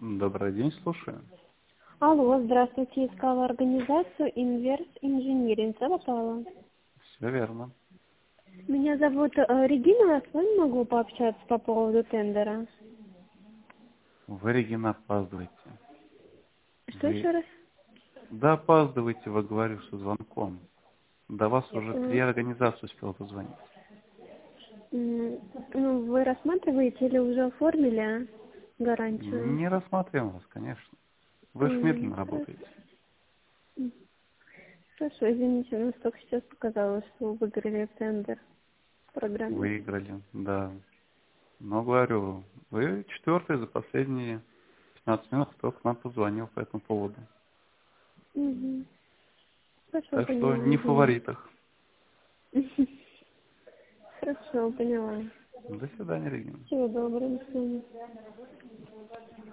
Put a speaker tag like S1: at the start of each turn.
S1: Добрый день, слушаю.
S2: Алло, здравствуйте. Искала организацию Инверс Инжиниринг. Запала.
S1: Все верно.
S2: Меня зовут Регина. Я с вами могу пообщаться по поводу тендера?
S1: Вы, Регина, опаздываете.
S2: Что еще раз?
S1: Да, опаздываете, вы говорю, со звонком. До вас уже 3
S2: М,
S1: организации успел позвонить.
S2: Ну, вы рассматриваете или уже оформили гарантию?
S1: Не рассматриваем вас, конечно. Вы ж
S2: М,
S1: медленно
S2: Хорошо.
S1: работаете.
S2: Хорошо, извините, у нас только сейчас показалось, что вы выиграли тендер в программе.
S1: Выиграли, да. Но говорю, вы четвертый за последние 15 минут, кто к нам позвонил по этому поводу.
S2: Угу. Хорошо,
S1: Так что
S2: поняла,
S1: не в
S2: извините.
S1: фаворитах.
S2: Хорошо, поняла.
S1: До свидания, Регина.
S2: Всего доброго, до свидания.